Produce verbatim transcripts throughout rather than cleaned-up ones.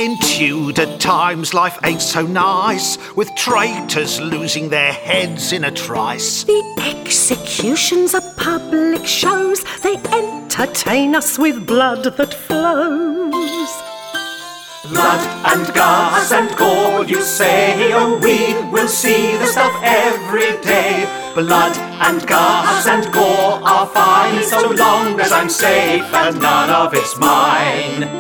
In Tudor times life ain't so nice, with traitors losing their heads in a trice. The executions are public shows, they entertain us with blood that flows. Blood and guts and gore, you say, oh, we will see the stuff every day. Blood and guts and gore are fine, so long as I'm safe and none of it's mine.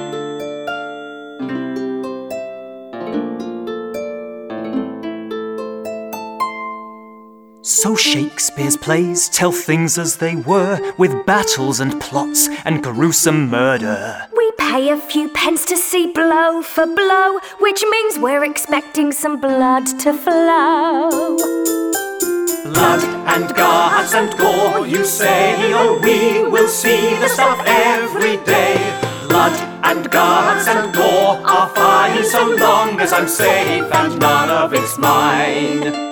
So Shakespeare's plays tell things as they were, with battles and plots and gruesome murder. We pay a few pence to see blow for blow, which means we're expecting some blood to flow. Blood and guts and gore, you say, oh, we will see the stuff every day. Blood and guts and gore are fine, so long as I'm safe and none of it's mine.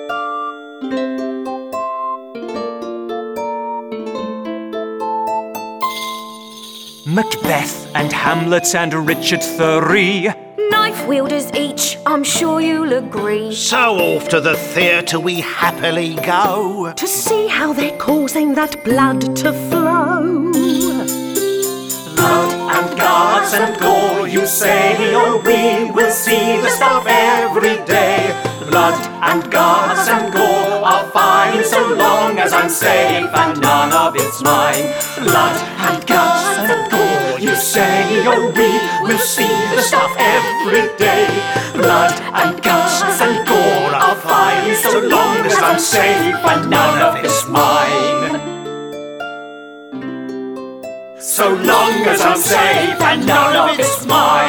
Macbeth and Hamlet and Richard the Three, knife wielders each, I'm sure you'll agree. So off to the theatre we happily go, to see how they're causing that blood to flow. Blood and guts and gore, you say, oh, we will see the stuff every day. Blood and guts and gore are fine, so long as I'm safe and none of it's mine. Blood and guts and gore, you say, oh, we will see the stuff every day. Blood and guts and gore are fine, so long as I'm safe and none of it's mine. So long as I'm safe and none of it's mine.